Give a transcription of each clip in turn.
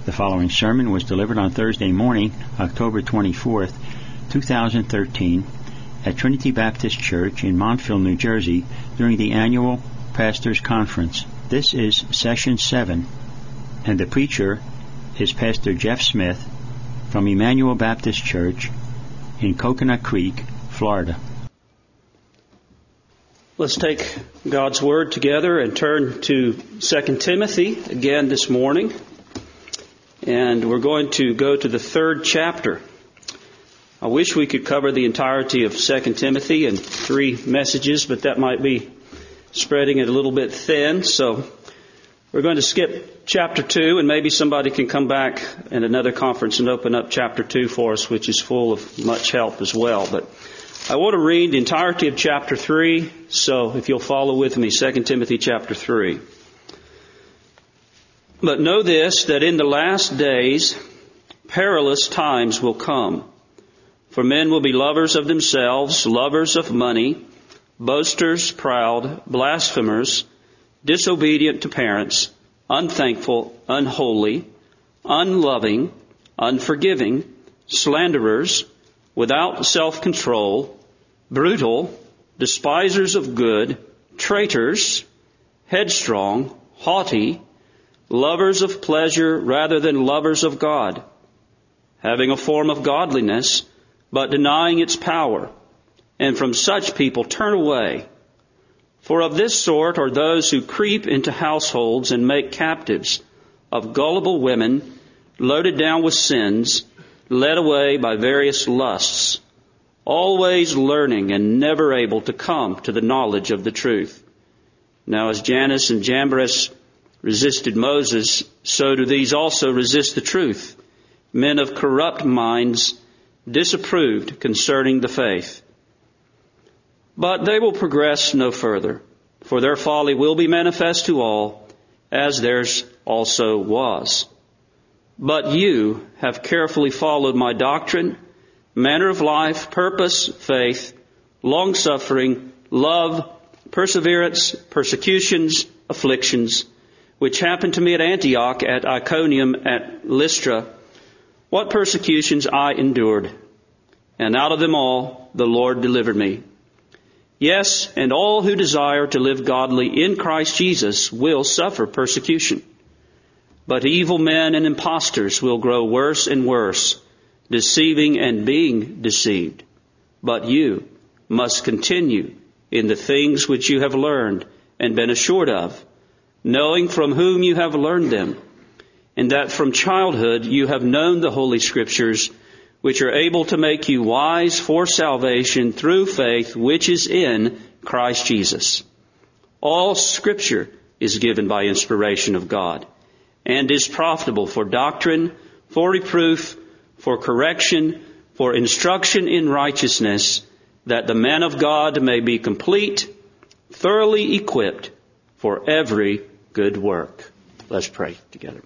The following sermon was delivered on Thursday morning, October 24th, 2013, at Trinity Baptist Church in Montville, New Jersey, during the annual Pastors Conference. This is Session 7, and the preacher is Pastor Jeff Smith from Emmanuel Baptist Church in Coconut Creek, Florida. Let's take God's Word together and turn to 2 Timothy again this morning. And we're going to go to the 3rd chapter. I wish we could cover the entirety of 2 Timothy in 3 messages, but that might be spreading it a little bit thin. So we're going to skip chapter 2, and maybe somebody can come back at another conference and open up chapter 2 for us, which is full of much help as well. But I want to read the entirety of chapter 3, so if you'll follow with me, 2 Timothy chapter 3. But know this, that in the last days perilous times will come. For men will be lovers of themselves, lovers of money, boasters, proud, blasphemers, disobedient to parents, unthankful, unholy, unloving, unforgiving, slanderers, without self-control, brutal, despisers of good, traitors, headstrong, haughty, lovers of pleasure rather than lovers of God, having a form of godliness, but denying its power. And from such people turn away. For of this sort are those who creep into households and make captives of gullible women, loaded down with sins, led away by various lusts, always learning and never able to come to the knowledge of the truth. Now as Jannes and Jambres resisted Moses, so do these also resist the truth. Men of corrupt minds, disapproved concerning the faith. But they will progress no further, for their folly will be manifest to all, as theirs also was. But you have carefully followed my doctrine, manner of life, purpose, faith, long-suffering, love, perseverance, persecutions, afflictions, which happened to me at Antioch, at Iconium, at Lystra, what persecutions I endured. And out of them all the Lord delivered me. Yes, and all who desire to live godly in Christ Jesus will suffer persecution. But evil men and impostors will grow worse and worse, deceiving and being deceived. But you must continue in the things which you have learned and been assured of, knowing from whom you have learned them, and that from childhood you have known the Holy Scriptures, which are able to make you wise for salvation through faith which is in Christ Jesus. All Scripture is given by inspiration of God, and is profitable for doctrine, for reproof, for correction, for instruction in righteousness, that the man of God may be complete, thoroughly equipped for every good work. Let's pray together.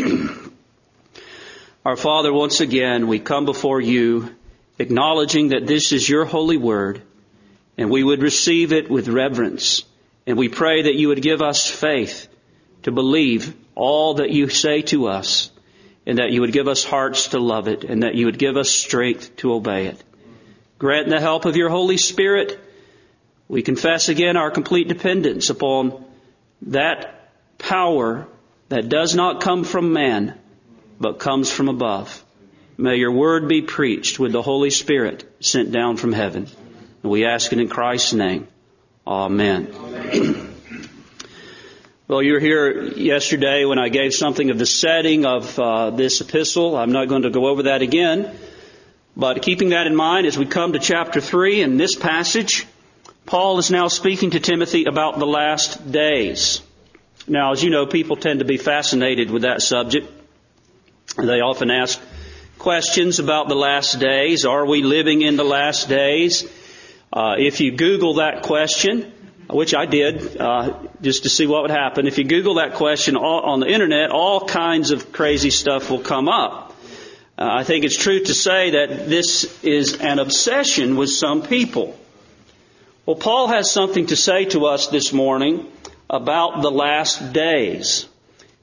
Our Father, once again, we come before you, acknowledging that this is your holy word, and we would receive it with reverence. And we pray that you would give us faith to believe all that you say to us, and that you would give us hearts to love it, and that you would give us strength to obey it. Grant the help of your Holy Spirit. We confess again our complete dependence upon that power that does not come from man, but comes from above. May your word be preached with the Holy Spirit sent down from heaven. And we ask it in Christ's name. Amen. Amen. Well, you were here yesterday when I gave something of the setting of this epistle. I'm not going to go over that again. But keeping that in mind, as we come to chapter 3 in this passage, Paul is now speaking to Timothy about the last days. Now, as you know, people tend to be fascinated with that subject. They often ask questions about the last days. Are we living in the last days? If you Google that question, which I did, just to see what would happen. If you Google that question on the internet, all kinds of crazy stuff will come up. I think it's true to say that this is an obsession with some people. Well, Paul has something to say to us this morning about the last days.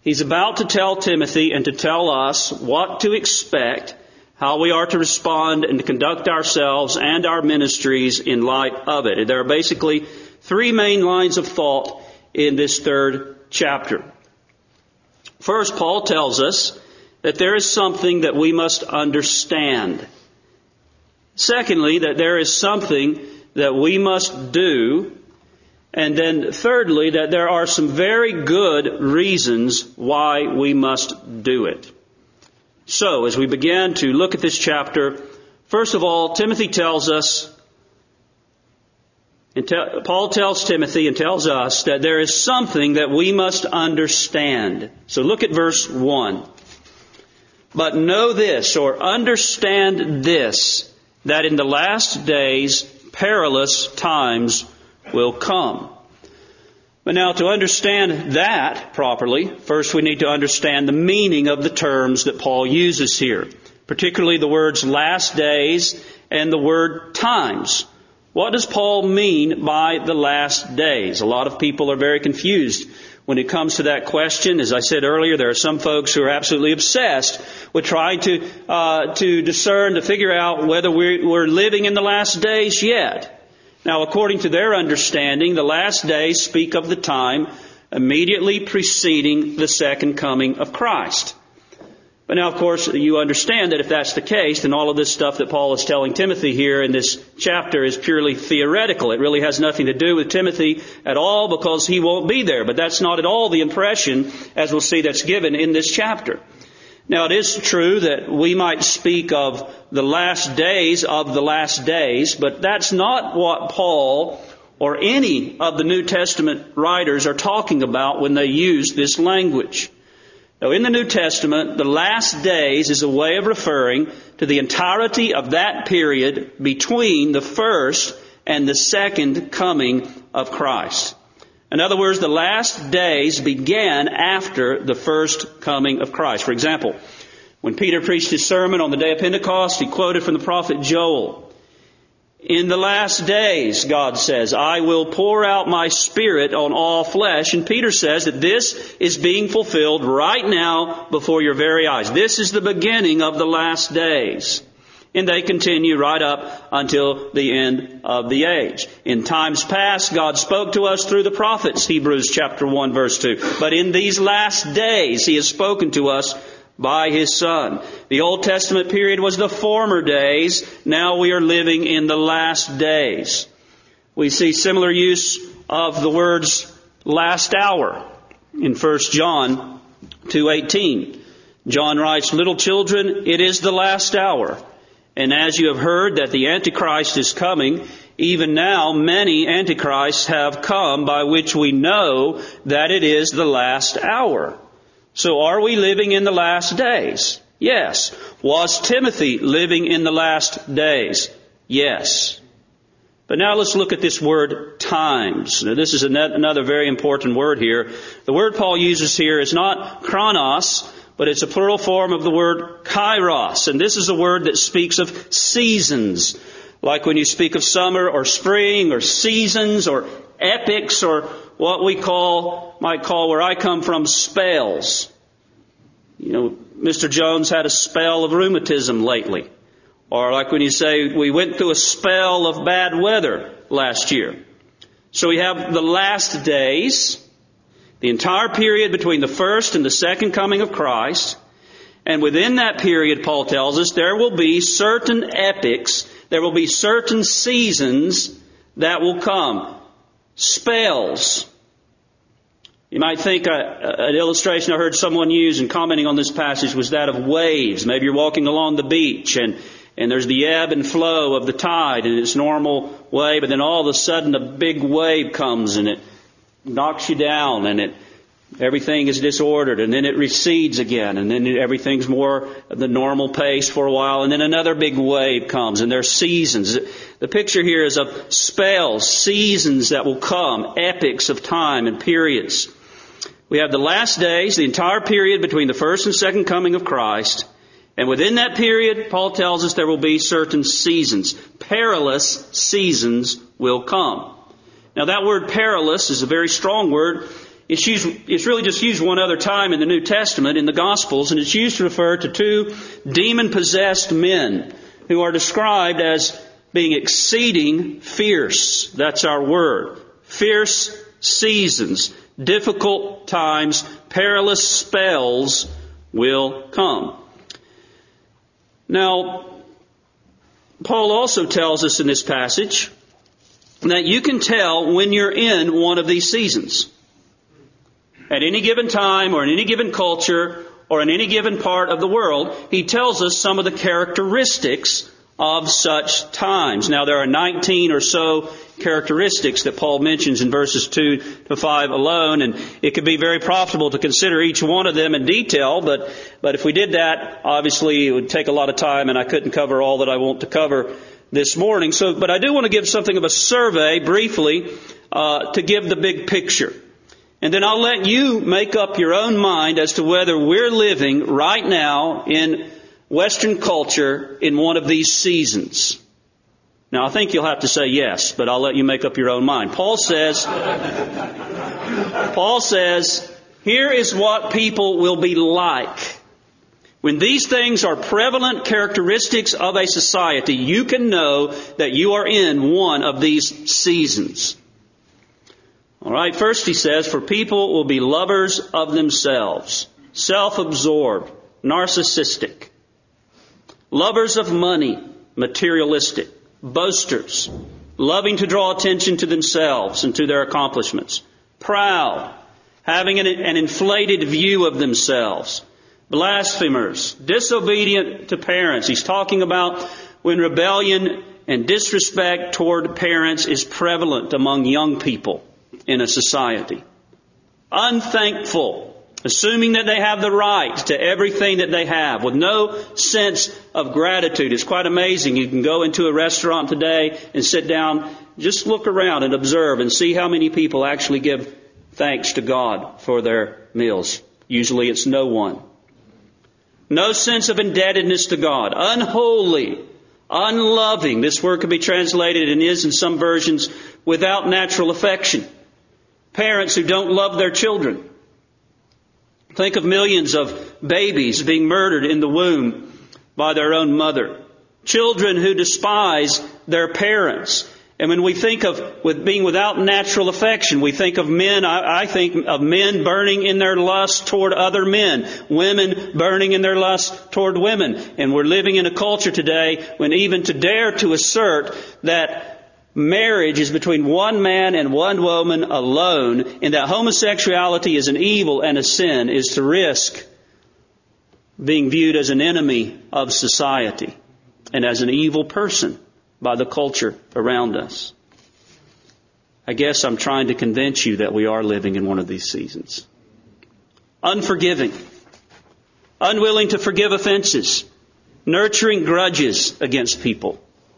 He's about to tell Timothy and to tell us what to expect, how we are to respond and to conduct ourselves and our ministries in light of it. There are basically three main lines of thought in this third chapter. First, Paul tells us that there is something that we must understand. Secondly, that there is something that we must do. And then thirdly, that there are some very good reasons why we must do it. So, as we begin to look at this chapter, first of all, Timothy tells us, Paul tells Timothy and tells us that there is something that we must understand. So look at verse 1. But know this, or understand this, that in the last days perilous times will come. But now to understand that properly, first we need to understand the meaning of the terms that Paul uses here, particularly the words last days and the word times. What does Paul mean by the last days? A lot of people are very confused when it comes to that question. As I said earlier, there are some folks who are absolutely obsessed with trying to discern, to figure out whether we're living in the last days yet. Now, according to their understanding, the last days speak of the time immediately preceding the second coming of Christ. But now, of course, you understand that if that's the case, then all of this stuff that Paul is telling Timothy here in this chapter is purely theoretical. It really has nothing to do with Timothy at all because he won't be there. But that's not at all the impression, as we'll see, that's given in this chapter. Now, it is true that we might speak of the last days, but that's not what Paul or any of the New Testament writers are talking about when they use this language. Now, in the New Testament, the last days is a way of referring to the entirety of that period between the first and the second coming of Christ. In other words, the last days began after the first coming of Christ. For example, when Peter preached his sermon on the day of Pentecost, he quoted from the prophet Joel. In the last days, God says, I will pour out my Spirit on all flesh. And Peter says that this is being fulfilled right now before your very eyes. This is the beginning of the last days. And they continue right up until the end of the age. In times past, God spoke to us through the prophets, Hebrews chapter 1, verse 2. But in these last days, He has spoken to us by His Son. The Old Testament period was the former days. Now we are living in the last days. We see similar use of the words last hour in 1 John 2:18. John writes, Little children, it is the last hour. And as you have heard that the Antichrist is coming, even now many Antichrists have come, by which we know that it is the last hour. So are we living in the last days? Yes. Was Timothy living in the last days? Yes. But now let's look at this word times. Now, this is another very important word here. The word Paul uses here is not chronos, but it's a plural form of the word kairos. And this is a word that speaks of seasons. Like when you speak of summer or spring or seasons or epochs or what we might call where I come from, spells. You know, Mr. Jones had a spell of rheumatism lately. Or like when you say, we went through a spell of bad weather last year. So we have the last days, the entire period between the first and the second coming of Christ. And within that period, Paul tells us, there will be certain epochs, there will be certain seasons that will come. Spells. You might think an illustration I heard someone use in commenting on this passage was that of waves. Maybe you're walking along the beach and there's the ebb and flow of the tide in its normal way, but then all of a sudden a big wave comes and it knocks you down and everything is disordered, and then it recedes again, and then everything's more at the normal pace for a while, and then another big wave comes, and there are seasons. The picture here is of spells, seasons that will come, epochs of time and periods. We have the last days, the entire period between the first and second coming of Christ, and within that period, Paul tells us there will be certain seasons. Perilous seasons will come. Now that word perilous is a very strong word. it's really just used one other time in the New Testament, in the Gospels, and it's used to refer to two demon-possessed men who are described as being exceeding fierce. That's our word. Fierce seasons, difficult times, perilous spells will come. Now, Paul also tells us in this passage that you can tell when you're in one of these seasons. At any given time or in any given culture or in any given part of the world, he tells us some of the characteristics of such times. Now, there are 19 or so characteristics that Paul mentions in verses 2 to 5 alone, and it could be very profitable to consider each one of them in detail, but if we did that, obviously it would take a lot of time, and I couldn't cover all that I want to cover this morning. But I do want to give something of a survey briefly to give the big picture. And then I'll let you make up your own mind as to whether we're living right now in Western culture in one of these seasons. Now, I think you'll have to say yes, but I'll let you make up your own mind. Paul says, here is what people will be like. When these things are prevalent characteristics of a society, you can know that you are in one of these seasons. All right, first he says, for people will be lovers of themselves, self-absorbed, narcissistic, lovers of money, materialistic, boasters, loving to draw attention to themselves and to their accomplishments, proud, having an inflated view of themselves, blasphemers, disobedient to parents. He's talking about when rebellion and disrespect toward parents is prevalent among young people in a society. Unthankful, assuming that they have the right to everything that they have, with no sense of gratitude. It's quite amazing. You can go into a restaurant today and sit down, just look around and observe and see how many people actually give thanks to God for their meals. Usually it's no one. No sense of indebtedness to God. Unholy, unloving. This word could be translated and is in some versions without natural affection. Parents who don't love their children. Think of millions of babies being murdered in the womb by their own mother. Children who despise their parents. And when we think of with being without natural affection, we think of men, I think of men burning in their lust toward other men. Women burning in their lust toward women. And we're living in a culture today when even to dare to assert that marriage is between one man and one woman alone, and that homosexuality is an evil and a sin, is to risk being viewed as an enemy of society and as an evil person by the culture around us. I guess I'm trying to convince you that we are living in one of these seasons. Unforgiving, unwilling to forgive offenses, nurturing grudges against people,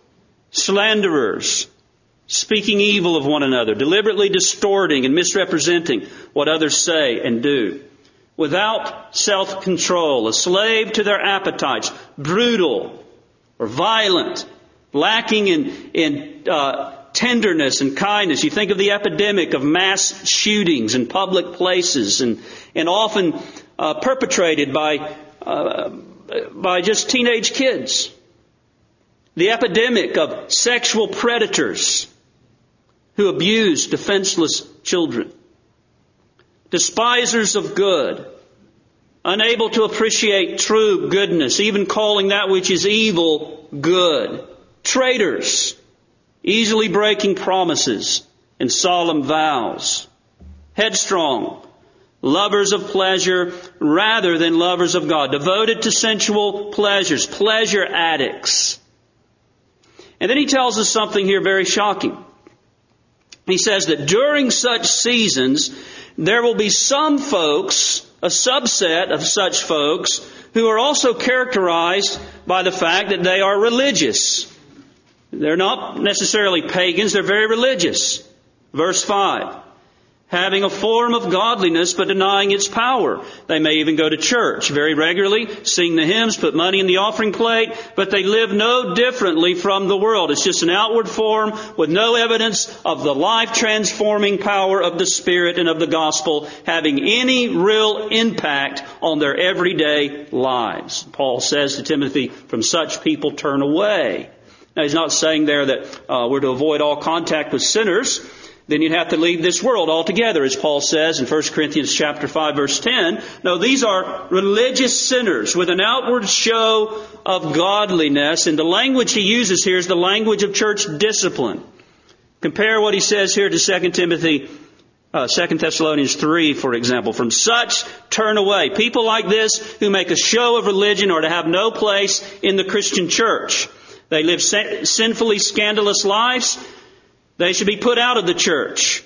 slanderers, speaking evil of one another, deliberately distorting and misrepresenting what others say and do, without self-control, a slave to their appetites, brutal or violent, lacking in tenderness and kindness. You think of the epidemic of mass shootings in public places and often perpetrated by just teenage kids. The epidemic of sexual predators who abuse defenseless children. Despisers of good, unable to appreciate true goodness, even calling that which is evil good. Traitors, easily breaking promises and solemn vows. Headstrong, lovers of pleasure rather than lovers of God. Devoted to sensual pleasures, pleasure addicts. And then he tells us something here very shocking. He says that during such seasons, there will be some folks, a subset of such folks, who are also characterized by the fact that they are religious. They're not necessarily pagans, they're very religious. Verse 5. having a form of godliness but denying its power. They may even go to church very regularly, sing the hymns, put money in the offering plate, but they live no differently from the world. It's just an outward form with no evidence of the life-transforming power of the Spirit and of the gospel having any real impact on their everyday lives. Paul says to Timothy, from such people turn away. Now, he's not saying there that we're to avoid all contact with sinners. Then you'd have to leave this world altogether, as Paul says in 1 Corinthians chapter 5, verse 10. No, these are religious sinners with an outward show of godliness. And the language he uses here is the language of church discipline. Compare what he says here to 2 Thessalonians 3, for example. From such turn away. People like this who make a show of religion are to have no place in the Christian church. They live sinfully scandalous lives. They should be put out of the church.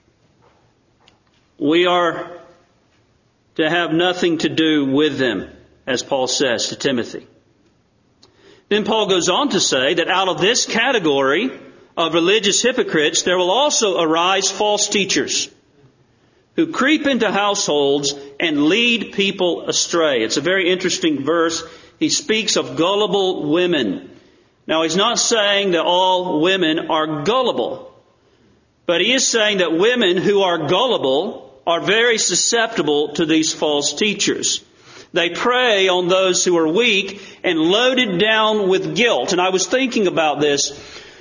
We are to have nothing to do with them, as Paul says to Timothy. Then Paul goes on to say that out of this category of religious hypocrites, there will also arise false teachers who creep into households and lead people astray. It's a very interesting verse. He speaks of gullible women. Now, he's not saying that all women are gullible, but he is saying that women who are gullible are very susceptible to these false teachers. They prey on those who are weak and loaded down with guilt. And I was thinking about this.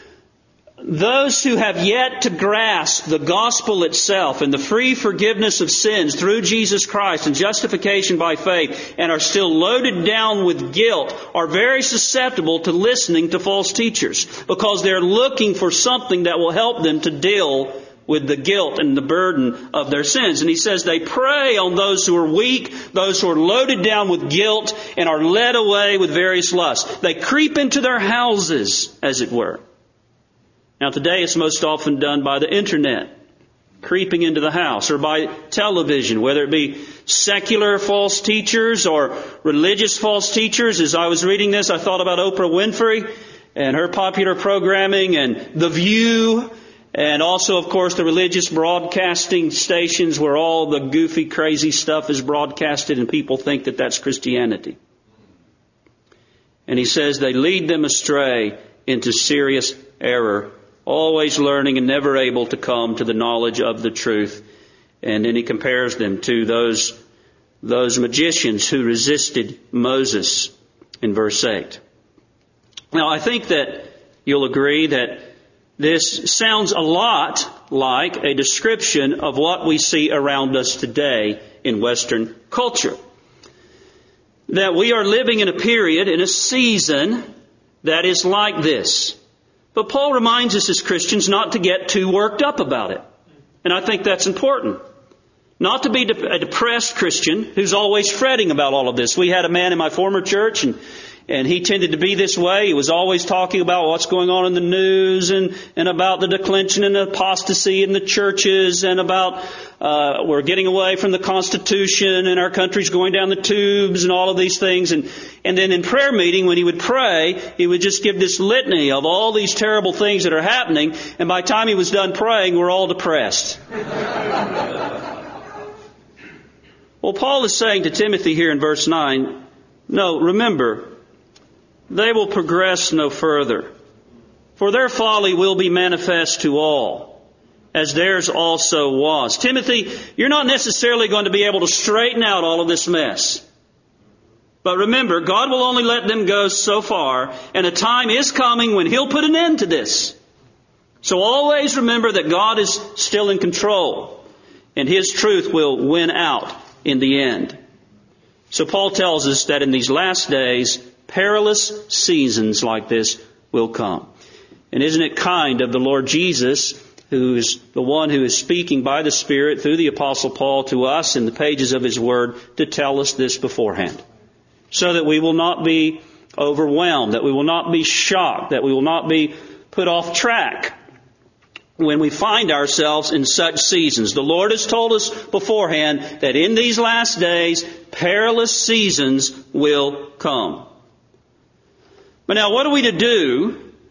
Those who have yet to grasp the gospel itself and the free forgiveness of sins through Jesus Christ and justification by faith and are still loaded down with guilt are very susceptible to listening to false teachers because they're looking for something that will help them to deal with the guilt and the burden of their sins. And he says they prey on those who are weak, those who are loaded down with guilt and are led away with various lusts. They creep into their houses, as it were. Now today it's most often done by the internet, creeping into the house, or by television, whether it be secular false teachers or religious false teachers. As I was reading this, I thought about Oprah Winfrey and her popular programming and The View, and also, of course, the religious broadcasting stations where all the goofy, crazy stuff is broadcasted and people think that that's Christianity. And he says they lead them astray into serious error, always learning and never able to come to the knowledge of the truth. And then he compares them to those magicians who resisted Moses in verse 8. Now, I think that you'll agree that this sounds a lot like a description of what we see around us today in Western culture. That we are living in a period, in a season that is like this. But Paul reminds us as Christians not to get too worked up about it. And I think that's important. Not to be a depressed Christian who's always fretting about all of this. We had a man in my former church and he tended to be this way. He was always talking about what's going on in the news and about the declension and apostasy in the churches and about we're getting away from the Constitution and our country's going down the tubes and all of these things. And then in prayer meeting, when he would pray, he would just give this litany of all these terrible things that are happening. And by the time he was done praying, we're all depressed. Well, Paul is saying to Timothy here in verse 9, no, remember, they will progress no further, for their folly will be manifest to all, as theirs also was. Timothy, you're not necessarily going to be able to straighten out all of this mess. But remember, God will only let them go so far, and a time is coming when He'll put an end to this. So always remember that God is still in control, and His truth will win out in the end. So Paul tells us that in these last days, perilous seasons like this will come. And isn't it kind of the Lord Jesus, who is the one who is speaking by the Spirit through the Apostle Paul to us in the pages of His Word, to tell us this beforehand, so that we will not be overwhelmed, that we will not be shocked, that we will not be put off track when we find ourselves in such seasons. The Lord has told us beforehand that in these last days, perilous seasons will come. But now, what are we to do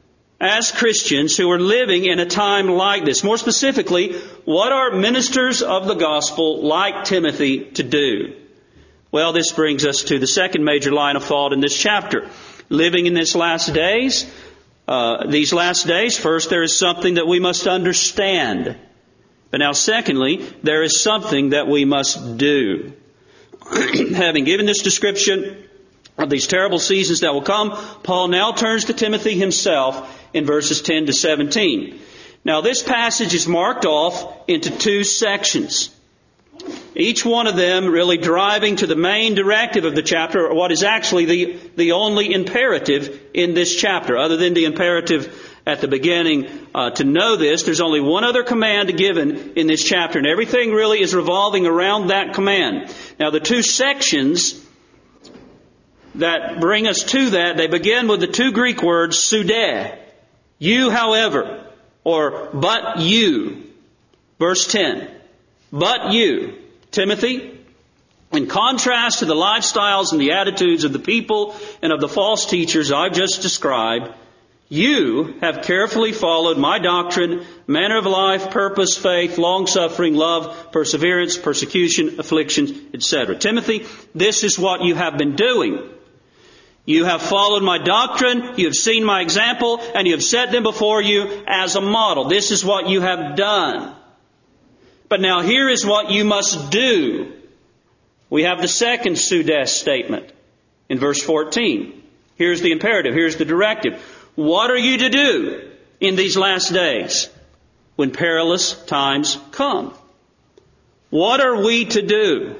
as Christians who are living in a time like this? More specifically, what are ministers of the gospel like Timothy to do? Well, this brings us to the second major line of thought in this chapter. Living in these last days, first, there is something that we must understand. But now, secondly, there is something that we must do. Having given this description of these terrible seasons that will come, Paul now turns to Timothy himself in verses 10 to 17. Now, this passage is marked off into two sections. Each one of them really driving to the main directive of the chapter, or what is actually the only imperative in this chapter. Other than the imperative at the beginning to know this, there's only one other command given in this chapter, and everything really is revolving around that command. Now, the two sections that bring us to that, they begin with the two Greek words, pseude, you, however, or but you. Verse 10, but you, Timothy, in contrast to the lifestyles and the attitudes of the people and of the false teachers I've just described, you have carefully followed my doctrine, manner of life, purpose, faith, long-suffering, love, perseverance, persecution, afflictions, etc. Timothy, this is what you have been doing. You have followed my doctrine, you have seen my example, and you have set them before you as a model. This is what you have done. But now here is what you must do. We have the second pseudes statement in verse 14. Here's the imperative, here's the directive. What are you to do in these last days when perilous times come? What are we to do?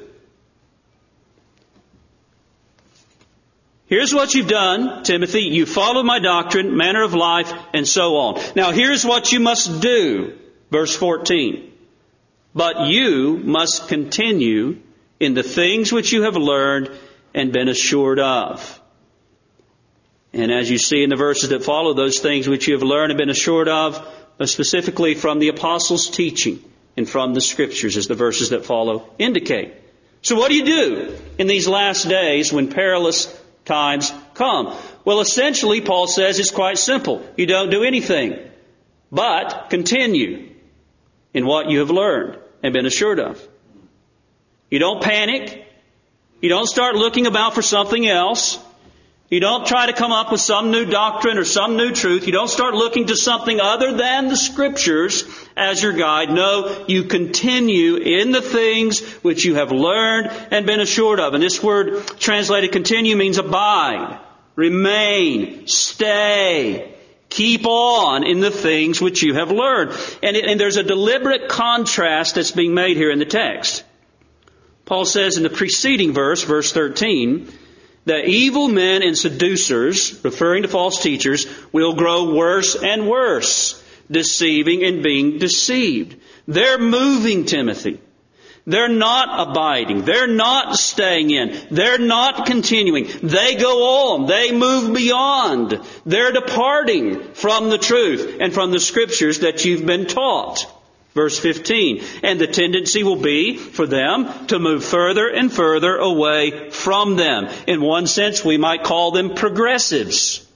Here's what you've done, Timothy. You followed my doctrine, manner of life, and so on. Now here's what you must do. Verse 14. But you must continue in the things which you have learned and been assured of. And as you see in the verses that follow, those things which you have learned and been assured of, specifically from the apostles' teaching and from the Scriptures, as the verses that follow indicate. So what do you do in these last days when perilous times come? Well, essentially, Paul says it's quite simple. You don't do anything, but continue in what you have learned and been assured of. You don't panic. You don't start looking about for something else. You don't try to come up with some new doctrine or some new truth. You don't start looking to something other than the Scriptures as your guide. No, you continue in the things which you have learned and been assured of. And this word translated continue means abide, remain, stay, keep on in the things which you have learned. And there's a deliberate contrast that's being made here in the text. Paul says in the preceding verse, verse 13, that evil men and seducers, referring to false teachers, will grow worse and worse, deceiving and being deceived. They're moving, Timothy. They're not abiding. They're not staying in. They're not continuing. They go on. They move beyond. They're departing from the truth and from the Scriptures that you've been taught. Verse 15, and the tendency will be for them to move further and further away from them. In one sense, we might call them progressives.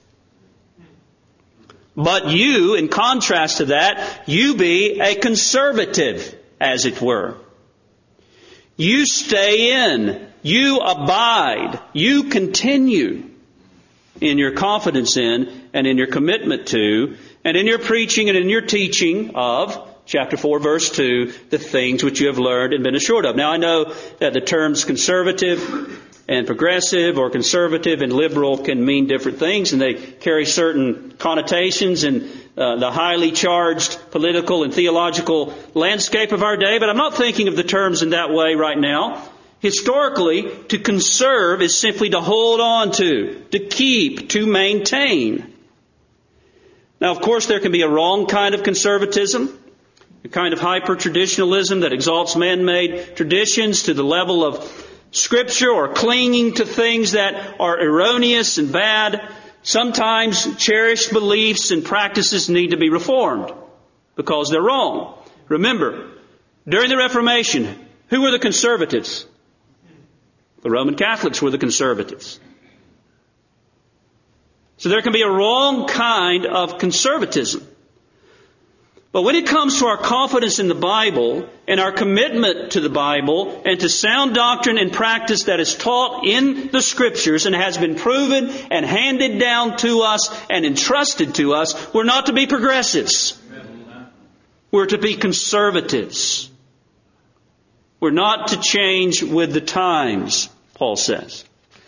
But you, in contrast to that, you be a conservative, as it were. You stay in, you abide, you continue in your confidence in and in your commitment to and in your preaching and in your teaching of Chapter 4, verse 2, the things which you have learned and been assured of. Now, I know that the terms conservative and progressive or conservative and liberal can mean different things, and they carry certain connotations in the highly charged political and theological landscape of our day. But I'm not thinking of the terms in that way right now. Historically, to conserve is simply to hold on to keep, to maintain. Now, of course, there can be a wrong kind of conservatism. A kind of hyper-traditionalism that exalts man-made traditions to the level of Scripture or clinging to things that are erroneous and bad. Sometimes cherished beliefs and practices need to be reformed because they're wrong. Remember, during the Reformation, who were the conservatives? The Roman Catholics were the conservatives. So there can be a wrong kind of conservatism. But when it comes to our confidence in the Bible and our commitment to the Bible and to sound doctrine and practice that is taught in the Scriptures and has been proven and handed down to us and entrusted to us, we're not to be progressives. We're to be conservatives. We're not to change with the times, Paul says.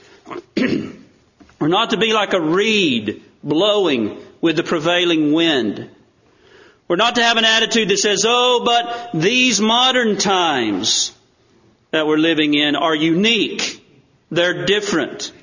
We're not to be like a reed blowing with the prevailing wind. We're not to have an attitude that says, oh, but these modern times that we're living in are unique. They're different.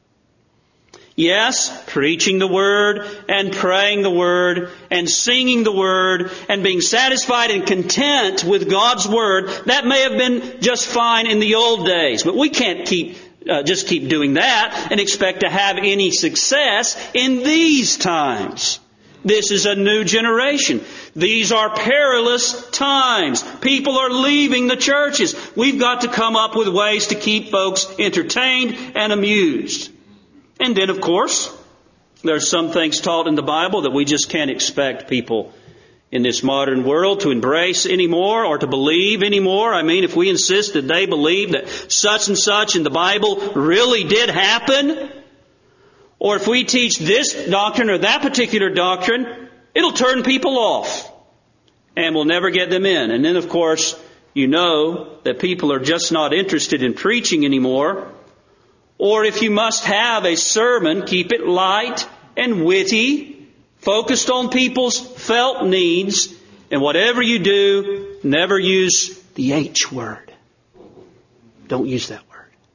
Yes, preaching the Word and praying the Word and singing the Word and being satisfied and content with God's Word, that may have been just fine in the old days. But we can't just keep doing that and expect to have any success in these times. This is a new generation. These are perilous times. People are leaving the churches. We've got to come up with ways to keep folks entertained and amused. And then, of course, there's some things taught in the Bible that we just can't expect people in this modern world to embrace anymore or to believe anymore. I mean, if we insist that they believe that such and such in the Bible really did happen, or if we teach this doctrine or that particular doctrine, it'll turn people off and we'll never get them in. And then, of course, you know that people are just not interested in preaching anymore. Or if you must have a sermon, keep it light and witty, focused on people's felt needs. And whatever you do, never use the H word. Don't use that word.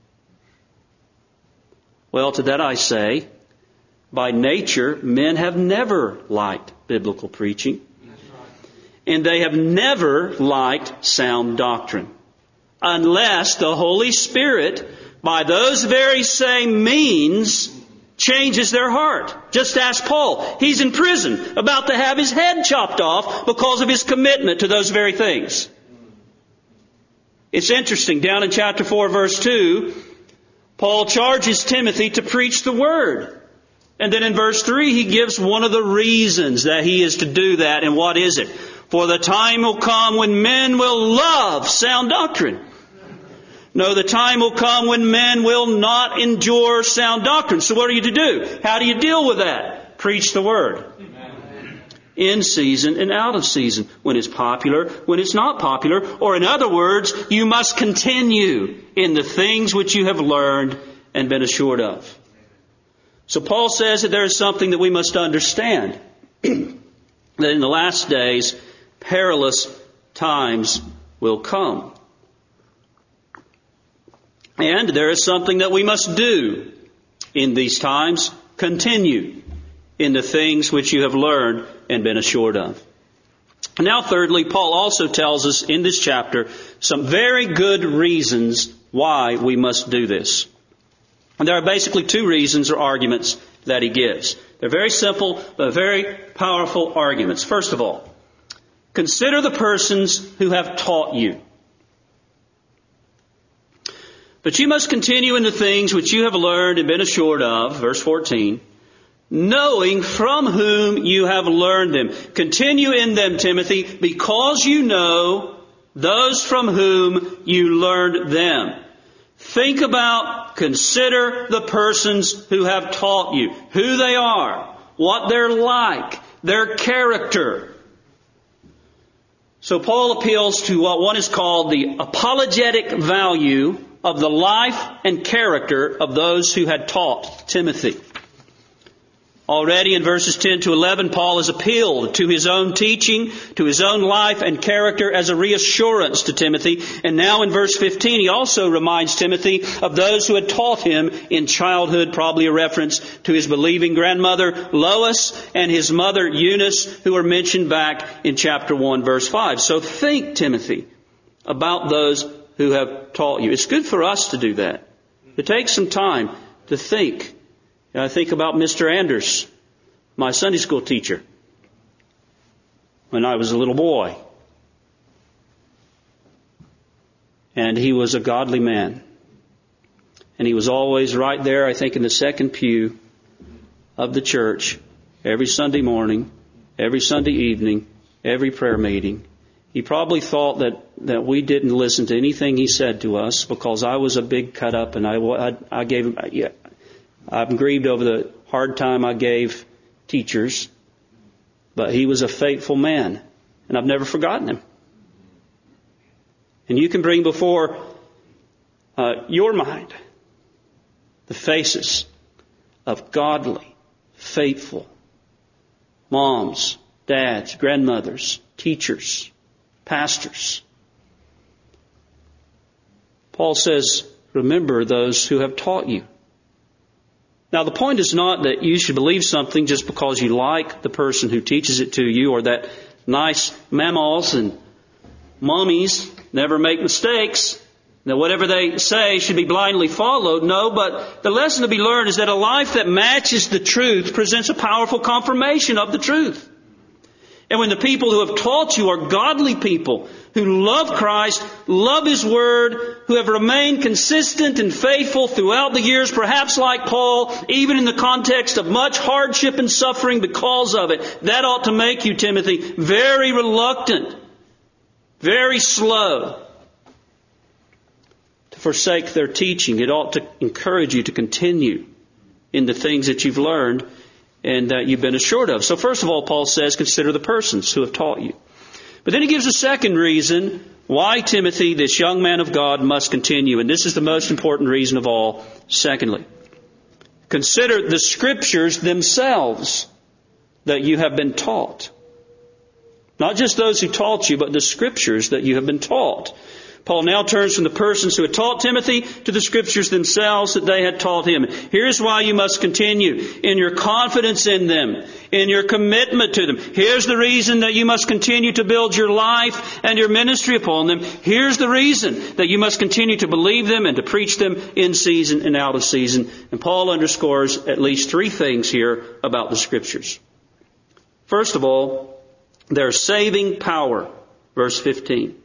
Well, to that I say, by nature, men have never liked biblical preaching. And they have never liked sound doctrine. Unless the Holy Spirit, by those very same means, changes their heart. Just ask Paul. He's in prison, about to have his head chopped off because of his commitment to those very things. It's interesting, down in chapter 4, verse 2, Paul charges Timothy to preach the Word. And then in verse 3, he gives one of the reasons that he is to do that. And what is it? For the time will come when men will love sound doctrine. No, the time will come when men will not endure sound doctrine. So what are you to do? How do you deal with that? Preach the Word. In season and out of season. When it's popular, when it's not popular. Or in other words, you must continue in the things which you have learned and been assured of. So Paul says that there is something that we must understand. That in the last days, perilous times will come. And there is something that we must do in these times. Continue in the things which you have learned and been assured of. Now, thirdly, Paul also tells us in this chapter some very good reasons why we must do this. And there are basically two reasons or arguments that he gives. They're very simple, but very powerful arguments. First of all, consider the persons who have taught you. But you must continue in the things which you have learned and been assured of, verse 14, knowing from whom you have learned them. Continue in them, Timothy, because you know those from whom you learned them. Think about, consider the persons who have taught you, who they are, what they're like, their character. So Paul appeals to what one is called the apologetic value of the life and character of those who had taught Timothy. Already in verses 10 to 11, Paul has appealed to his own teaching, to his own life and character as a reassurance to Timothy. And now in verse 15, he also reminds Timothy of those who had taught him in childhood, probably a reference to his believing grandmother Lois and his mother Eunice, who are mentioned back in chapter 1, verse 5. So think, Timothy, about those who have taught you. It's good for us to do that, to take some time to think. I think about Mr. Anders, my Sunday school teacher, when I was a little boy. And he was a godly man. And he was always right there, I think, in the second pew, of the church every Sunday morning, every Sunday evening, every prayer meeting. He probably thought that we didn't listen to anything he said to us because I was a big cut up, and I gave him. Yeah, I'm grieved over the hard time I gave teachers, but he was a faithful man, and I've never forgotten him. And you can bring before your mind the faces of godly, faithful moms, dads, grandmothers, teachers, pastors. Paul says, remember those who have taught you. Now, the point is not that you should believe something just because you like the person who teaches it to you, or that nice mamas and mommies never make mistakes, that whatever they say should be blindly followed. No, but the lesson to be learned is that a life that matches the truth presents a powerful confirmation of the truth. And when the people who have taught you are godly people who love Christ, love His Word, who have remained consistent and faithful throughout the years, perhaps like Paul, even in the context of much hardship and suffering because of it, that ought to make you, Timothy, very reluctant, very slow to forsake their teaching. It ought to encourage you to continue in the things that you've learned and that you've been assured of. So first of all, Paul says, consider the persons who have taught you. But then he gives a second reason why Timothy, this young man of God, must continue. And this is the most important reason of all. Secondly, consider the Scriptures themselves that you have been taught. Not just those who taught you, but the Scriptures that you have been taught. Paul now turns from the persons who had taught Timothy to the Scriptures themselves that they had taught him. Here's why you must continue in your confidence in them, in your commitment to them. Here's the reason that you must continue to build your life and your ministry upon them. Here's the reason that you must continue to believe them and to preach them in season and out of season. And Paul underscores at least three things here about the Scriptures. First of all, their saving power. Verse 15.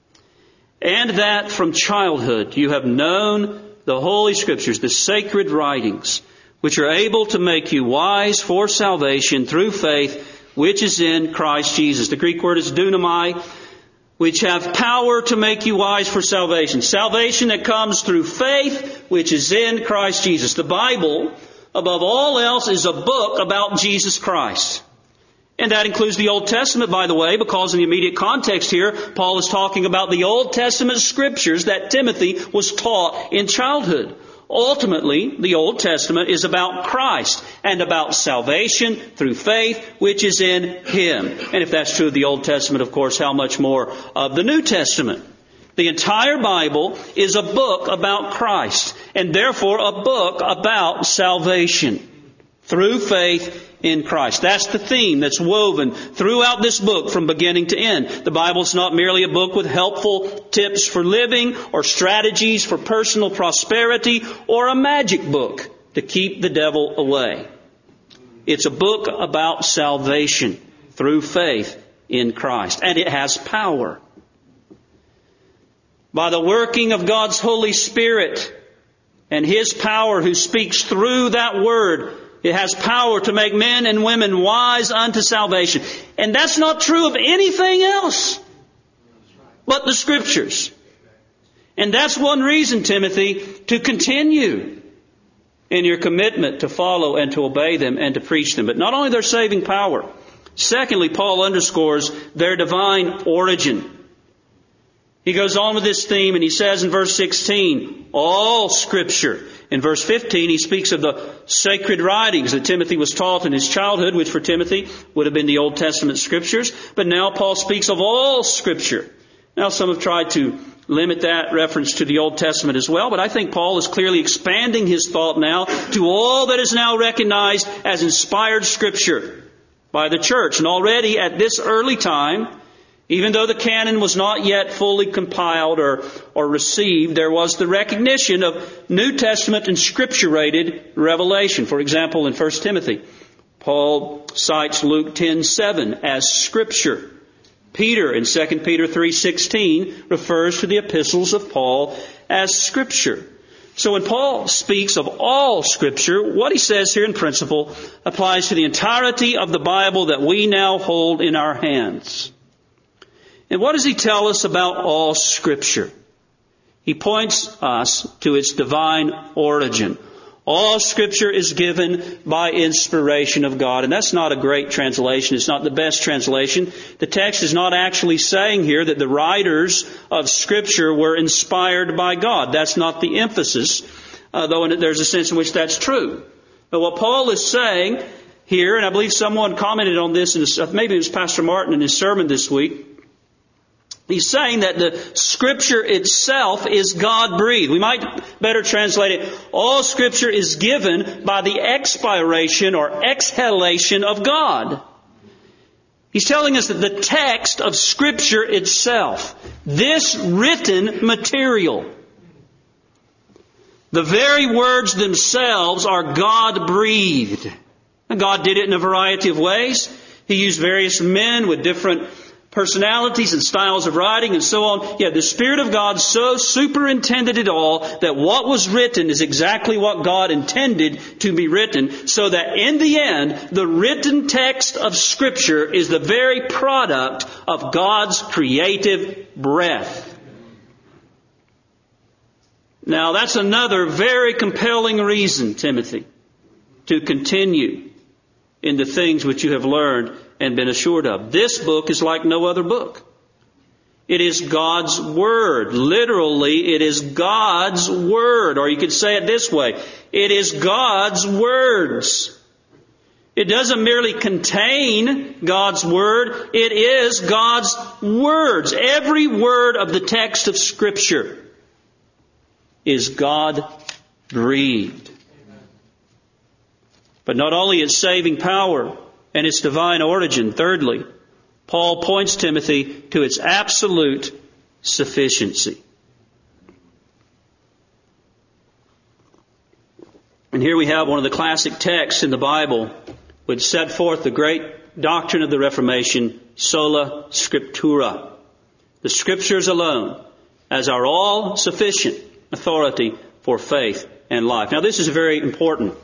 And that from childhood you have known the Holy Scriptures, the sacred writings, which are able to make you wise for salvation through faith, which is in Christ Jesus. The Greek word is dunamai, which have power to make you wise for salvation. Salvation that comes through faith, which is in Christ Jesus. The Bible, above all else, is a book about Jesus Christ. And that includes the Old Testament, by the way, because in the immediate context here, Paul is talking about the Old Testament Scriptures that Timothy was taught in childhood. Ultimately, the Old Testament is about Christ and about salvation through faith, which is in Him. And if that's true of the Old Testament, of course, how much more of the New Testament? The entire Bible is a book about Christ, and therefore a book about salvation through faith in Christ. That's the theme that's woven throughout this book from beginning to end. The Bible's not merely a book with helpful tips for living or strategies for personal prosperity or a magic book to keep the devil away. It's a book about salvation through faith in Christ. And it has power. By the working of God's Holy Spirit and His power who speaks through that Word, it has power to make men and women wise unto salvation. And that's not true of anything else but the Scriptures. And that's one reason, Timothy, to continue in your commitment to follow and to obey them and to preach them. But not only their saving power. Secondly, Paul underscores their divine origin. He goes on with this theme and he says in verse 16, all Scripture. In verse 15, he speaks of the sacred writings that Timothy was taught in his childhood, which for Timothy would have been the Old Testament Scriptures. But now Paul speaks of all Scripture. Now some have tried to limit that reference to the Old Testament as well, but I think Paul is clearly expanding his thought now to all that is now recognized as inspired Scripture by the church. And already at this early time, even though the canon was not yet fully compiled or received, there was the recognition of New Testament and Scripture-rated revelation. For example, in 1 Timothy, Paul cites Luke 10:7 as Scripture. Peter in 2 Peter 3:16 refers to the epistles of Paul as Scripture. So when Paul speaks of all Scripture, what he says here in principle applies to the entirety of the Bible that we now hold in our hands. And what does he tell us about all Scripture? He points us to its divine origin. All Scripture is given by inspiration of God. And that's not a great translation. It's not the best translation. The text is not actually saying here that the writers of Scripture were inspired by God. That's not the emphasis, though there's a sense in which that's true. But what Paul is saying here, and I believe someone commented on this, maybe it was Pastor Martin in his sermon this week, he's saying that the Scripture itself is God-breathed. We might better translate it, all Scripture is given by the expiration or exhalation of God. He's telling us that the text of Scripture itself, this written material, the very words themselves are God-breathed. And God did it in a variety of ways. He used various men with different personalities and styles of writing and so on. Yet the Spirit of God so superintended it all that what was written is exactly what God intended to be written, so that in the end, the written text of Scripture is the very product of God's creative breath. Now that's another very compelling reason, Timothy, to continue in the things which you have learned and been assured of. This book is like no other book. It is God's Word. Literally, it is God's Word. Or you could say it this way. It is God's words. It doesn't merely contain God's Word. It is God's words. Every word of the text of Scripture is God-breathed. But not only its saving power and its divine origin, thirdly, Paul points Timothy to its absolute sufficiency. And here we have one of the classic texts in the Bible which set forth the great doctrine of the Reformation, sola scriptura. The Scriptures alone as our all-sufficient authority for faith and life. Now this is very important.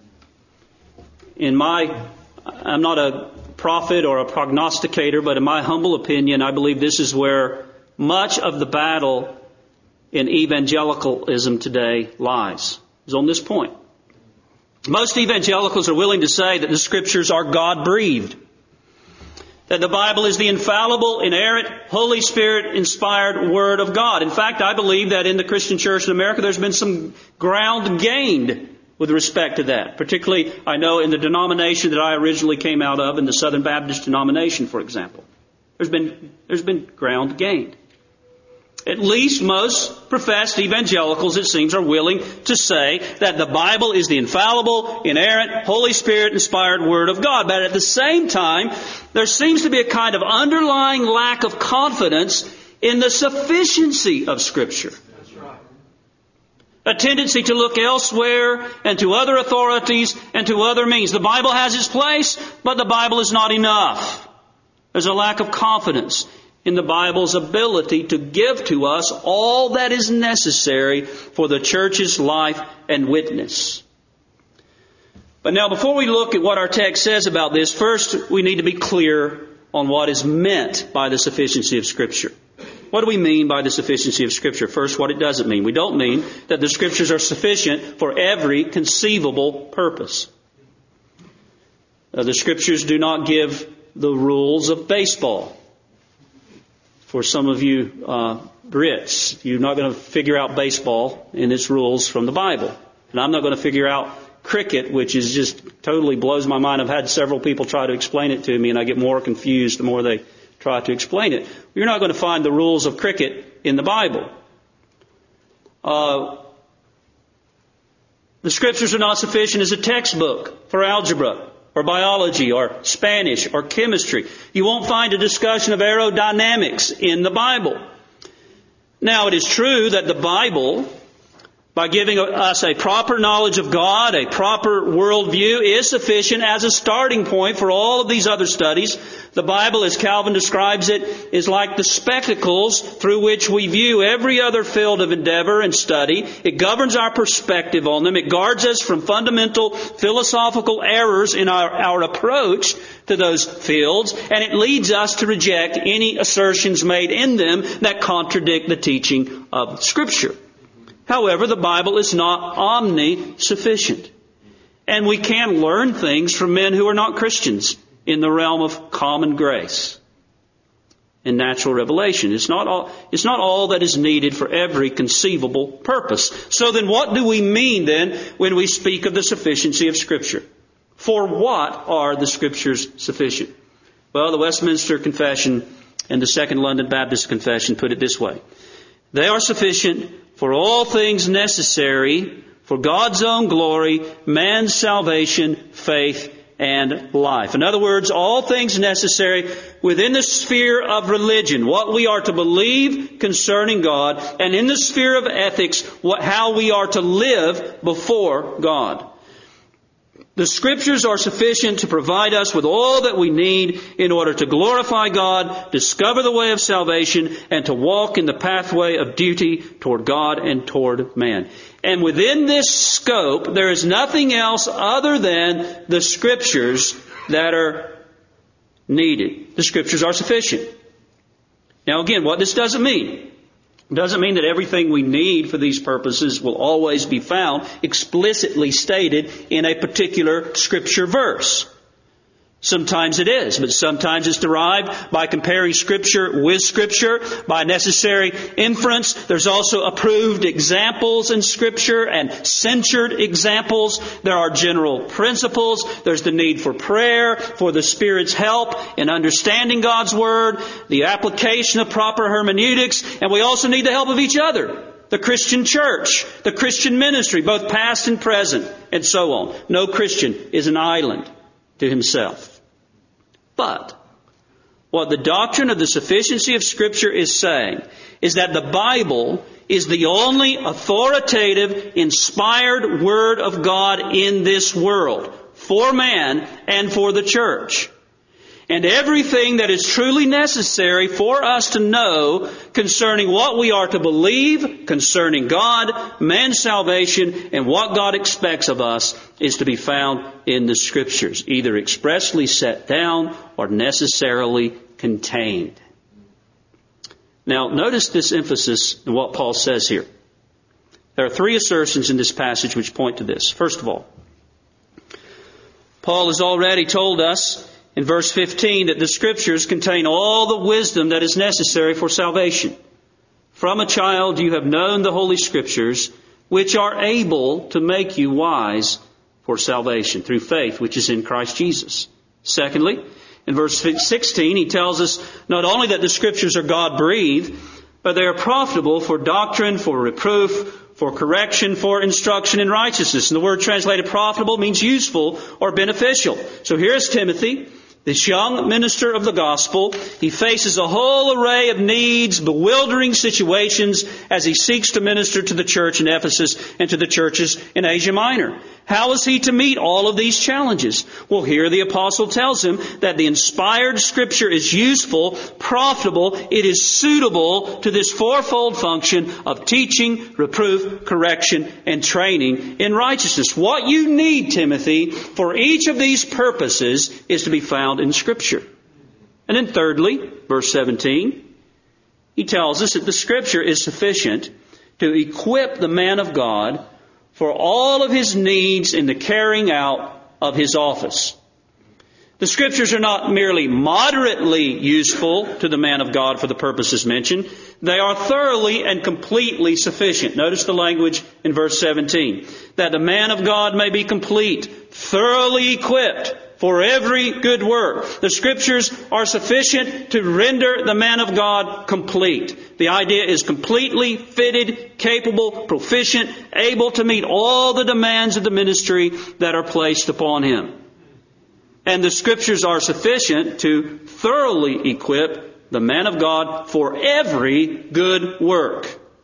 I'm not a prophet or a prognosticator, but in my humble opinion, I believe this is where much of the battle in evangelicalism today lies. Is on this point. Most evangelicals are willing to say that the Scriptures are God-breathed. That the Bible is the infallible, inerrant, Holy Spirit-inspired Word of God. In fact, I believe that in the Christian church in America there's been some ground gained with respect to that. Particularly, I know in the denomination that I originally came out of, in the Southern Baptist denomination, for example. There's been ground gained. At least most professed evangelicals, it seems, are willing to say that the Bible is the infallible, inerrant, Holy Spirit-inspired Word of God. But at the same time, there seems to be a kind of underlying lack of confidence in the sufficiency of Scripture. A tendency to look elsewhere and to other authorities and to other means. The Bible has its place, but the Bible is not enough. There's a lack of confidence in the Bible's ability to give to us all that is necessary for the church's life and witness. But now, before we look at what our text says about this, first we need to be clear on what is meant by the sufficiency of Scripture. What do we mean by the sufficiency of Scripture? First, what it doesn't mean. We don't mean that the Scriptures are sufficient for every conceivable purpose. The Scriptures do not give the rules of baseball. For some of you Brits, you're not going to figure out baseball and its rules from the Bible. And I'm not going to figure out cricket, which is just totally blows my mind. I've had several people try to explain it to me, and I get more confused the more they try to explain it. You're not going to find the rules of cricket in the Bible. The Scriptures are not sufficient as a textbook for algebra or biology or Spanish or chemistry. You won't find a discussion of aerodynamics in the Bible. Now, it is true that the Bible by giving us a proper knowledge of God, a proper worldview, is sufficient as a starting point for all of these other studies. The Bible, as Calvin describes it, is like the spectacles through which we view every other field of endeavor and study. It governs our perspective on them. It guards us from fundamental philosophical errors in our approach to those fields, and it leads us to reject any assertions made in them that contradict the teaching of Scripture. However, the Bible is not omni-sufficient. And we can learn things from men who are not Christians in the realm of common grace and natural revelation. It's not all that is needed for every conceivable purpose. So then what do we mean then when we speak of the sufficiency of Scripture? For what are the Scriptures sufficient? Well, the Westminster Confession and the Second London Baptist Confession put it this way. They are sufficient for all things necessary for God's own glory, man's salvation, faith, and life. In other words, all things necessary within the sphere of religion, what we are to believe concerning God, and in the sphere of ethics, how we are to live before God. The Scriptures are sufficient to provide us with all that we need in order to glorify God, discover the way of salvation, and to walk in the pathway of duty toward God and toward man. And within this scope, there is nothing else other than the Scriptures that are needed. The Scriptures are sufficient. Now again, what this doesn't mean. It doesn't mean that everything we need for these purposes will always be found explicitly stated in a particular Scripture verse. Sometimes it is, but sometimes it's derived by comparing Scripture with Scripture, by necessary inference. There's also approved examples in Scripture and censured examples. There are general principles. There's the need for prayer, for the Spirit's help in understanding God's Word, the application of proper hermeneutics, and we also need the help of each other. The Christian church, the Christian ministry, both past and present, and so on. No Christian is an island to himself. But what the doctrine of the sufficiency of Scripture is saying is that the Bible is the only authoritative, inspired Word of God in this world for man and for the church. And everything that is truly necessary for us to know concerning what we are to believe concerning God, man's salvation, and what God expects of us is to be found in the Scriptures, either expressly set down or necessarily contained. Now, notice this emphasis in what Paul says here. There are three assertions in this passage which point to this. First of all, Paul has already told us in verse 15 that the Scriptures contain all the wisdom that is necessary for salvation. From a child you have known the Holy Scriptures, which are able to make you wise for salvation through faith which is in Christ Jesus. Secondly, in verse 16 he tells us not only that the Scriptures are God-breathed, but they are profitable for doctrine, for reproof, for correction, for instruction in righteousness. And the word translated profitable means useful or beneficial. So here's Timothy, this young minister of the gospel. He faces a whole array of needs, bewildering situations as he seeks to minister to the church in Ephesus and to the churches in Asia Minor. How is he to meet all of these challenges? Well, here the apostle tells him that the inspired Scripture is useful, profitable, it is suitable to this fourfold function of teaching, reproof, correction, and training in righteousness. What you need, Timothy, for each of these purposes is to be found in Scripture. And then thirdly, verse 17, he tells us that the Scripture is sufficient to equip the man of God for all of his needs in the carrying out of his office. The Scriptures are not merely moderately useful to the man of God for the purposes mentioned. They are thoroughly and completely sufficient. Notice the language in verse 17. That the man of God may be complete, thoroughly equipped for every good work. The Scriptures are sufficient to render the man of God complete. The idea is completely fitted, capable, proficient, able to meet all the demands of the ministry that are placed upon him. And the Scriptures are sufficient to thoroughly equip the man of God for every good work.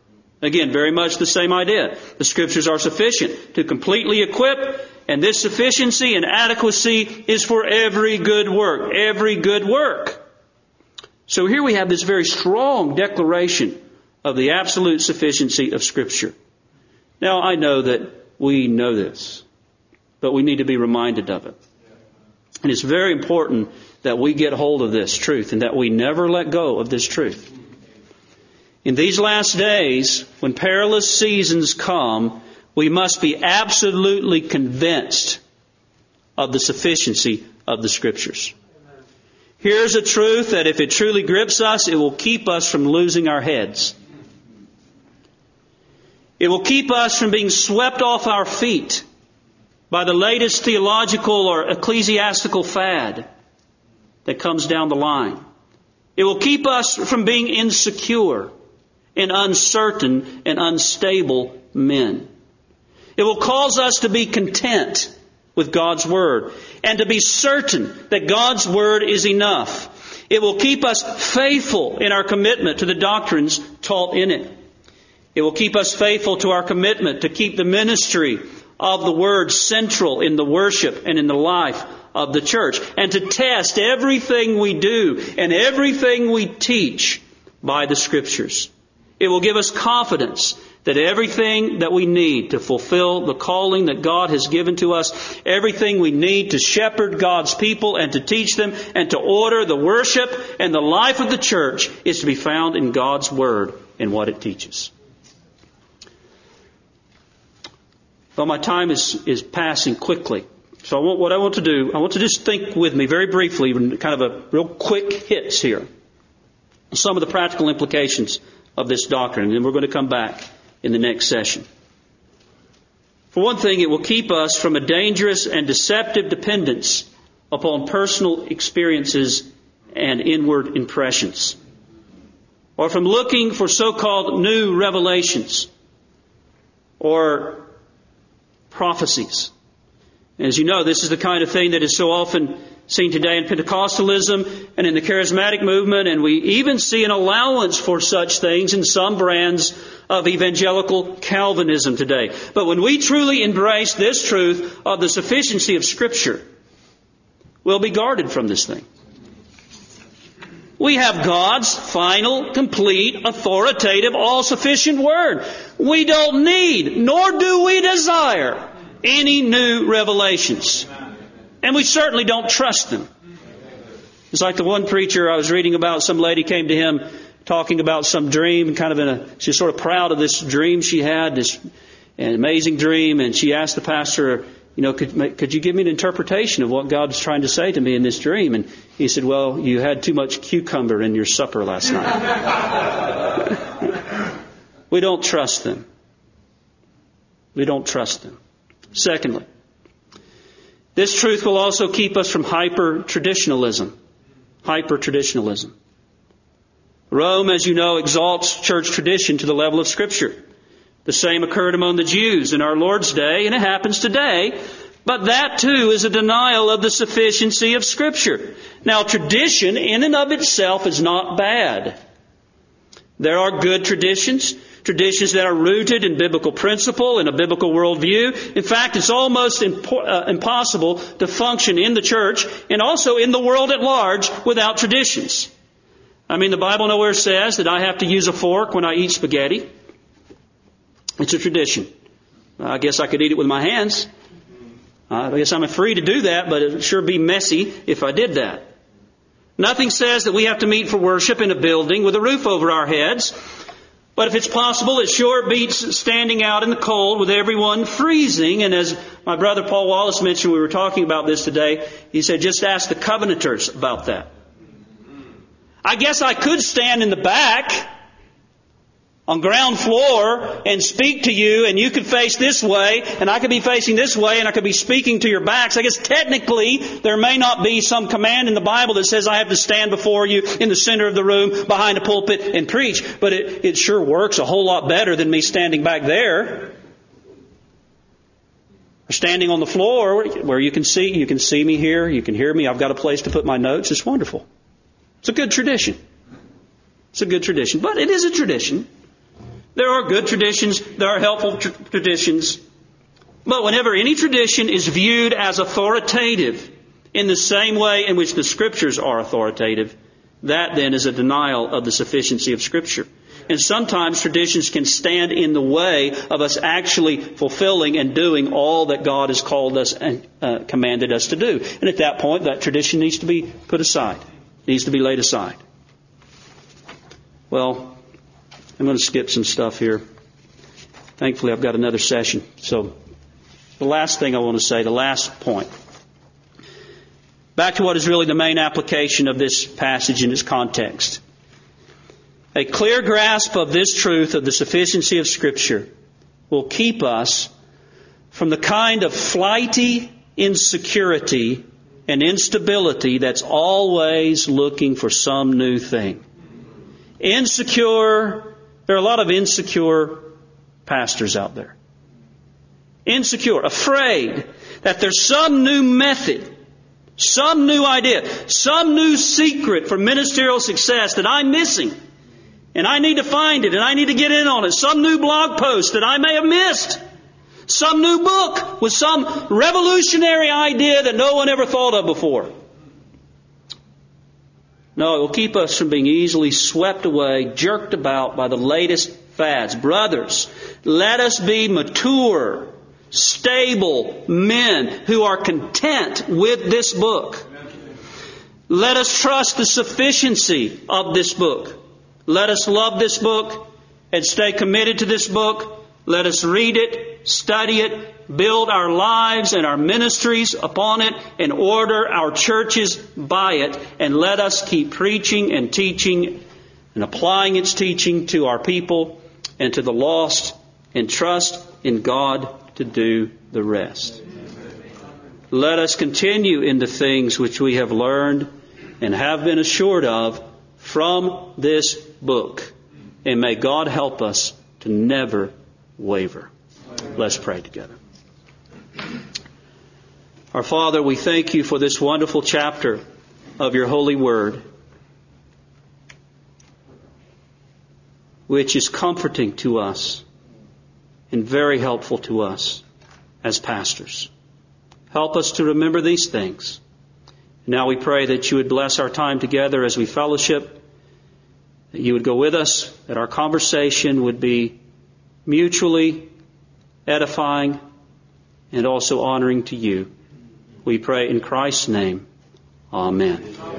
Again, very much the same idea. The Scriptures are sufficient to completely equip, and this sufficiency and adequacy is for every good work. Every good work. So here we have this very strong declaration of the absolute sufficiency of Scripture. Now, I know that we know this, but we need to be reminded of it. And it's very important that we get hold of this truth and that we never let go of this truth. In these last days, when perilous seasons come, we must be absolutely convinced of the sufficiency of the Scriptures. Here's a truth that if it truly grips us, it will keep us from losing our heads. It will keep us from being swept off our feet by the latest theological or ecclesiastical fad that comes down the line. It will keep us from being insecure and uncertain and unstable men. It will cause us to be content with God's Word and to be certain that God's Word is enough. It will keep us faithful in our commitment to the doctrines taught in it. It will keep us faithful to our commitment to keep the ministry of the Word central in the worship and in the life of the church, and to test everything we do and everything we teach by the Scriptures. It will give us confidence that everything that we need to fulfill the calling that God has given to us, everything we need to shepherd God's people and to teach them and to order the worship and the life of the church is to be found in God's Word and what it teaches. Well, my time is passing quickly. So what I want to do, I want to just think with me very briefly, kind of a real quick hits here. Some of the practical implications of this doctrine, and then we're going to come back in the next session. For one thing, it will keep us from a dangerous and deceptive dependence upon personal experiences and inward impressions, or from looking for so-called new revelations or prophecies. As you know, this is the kind of thing that is so often seen today in Pentecostalism and in the charismatic movement, and we even see an allowance for such things in some brands of evangelical Calvinism today. But when we truly embrace this truth of the sufficiency of Scripture, we'll be guarded from this thing. We have God's final, complete, authoritative, all-sufficient Word. We don't need, nor do we desire, any new revelations. And we certainly don't trust them. It's like the one preacher I was reading about, some lady came to him talking about some dream, she's sort of proud of this dream she had, this an amazing dream, and she asked the pastor, could you give me an interpretation of what God was trying to say to me in this dream? And he said, well, you had too much cucumber in your supper last night. We don't trust them. We don't trust them. Secondly, this truth will also keep us from hyper-traditionalism. Hyper-traditionalism. Rome, as you know, exalts church tradition to the level of Scripture. The same occurred among the Jews in our Lord's day, and it happens today. But that too is a denial of the sufficiency of Scripture. Now, tradition in and of itself is not bad. There are good traditions that are rooted in biblical principle, in a biblical worldview. In fact, it's almost impossible to function in the church and also in the world at large without traditions. I mean, the Bible nowhere says that I have to use a fork when I eat spaghetti. It's a tradition. I guess I could eat it with my hands. I guess I'm free to do that, but it would sure be messy if I did that. Nothing says that we have to meet for worship in a building with a roof over our heads. But if it's possible, it sure beats standing out in the cold with everyone freezing. And as my brother Paul Wallace mentioned, we were talking about this today, he said, just ask the Covenanters about that. I guess I could stand in the back on ground floor and speak to you, and you could face this way, and I could be facing this way, and I could be speaking to your backs. I guess technically there may not be some command in the Bible that says I have to stand before you in the center of the room behind a pulpit and preach, but it sure works a whole lot better than me standing back there. Or standing on the floor where you can see me here, you can hear me, I've got a place to put my notes. It's wonderful. It's a good tradition. It's a good tradition, but it is a tradition. There are good traditions. There are helpful traditions. But whenever any tradition is viewed as authoritative in the same way in which the Scriptures are authoritative, that then is a denial of the sufficiency of Scripture. And sometimes traditions can stand in the way of us actually fulfilling and doing all that God has called us and commanded us to do. And at that point, that tradition needs to be put aside, needs to be laid aside. Well, I'm going to skip some stuff here. Thankfully, I've got another session. So the last thing I want to say, the last point. Back to what is really the main application of this passage in its context. A clear grasp of this truth of the sufficiency of Scripture will keep us from the kind of flighty insecurity and instability that's always looking for some new thing. Insecure. There are a lot of insecure pastors out there. Insecure, afraid that there's some new method, some new idea, some new secret for ministerial success that I'm missing. And I need to find it, and I need to get in on it. Some new blog post that I may have missed. Some new book with some revolutionary idea that no one ever thought of before. No, it will keep us from being easily swept away, jerked about by the latest fads. Brothers, let us be mature, stable men who are content with this book. Let us trust the sufficiency of this book. Let us love this book and stay committed to this book. Let us read it, study it, build our lives and our ministries upon it, and order our churches by it. And let us keep preaching and teaching and applying its teaching to our people and to the lost, and trust in God to do the rest. Let us continue in the things which we have learned and have been assured of from this book. And may God help us to never waver. Let's pray together. Our Father, we thank you for this wonderful chapter of your holy word, which is comforting to us and very helpful to us as pastors. Help us to remember these things. Now we pray that you would bless our time together as we fellowship, that you would go with us, that our conversation would be mutually edifying and also honoring to you. We pray in Christ's name. Amen.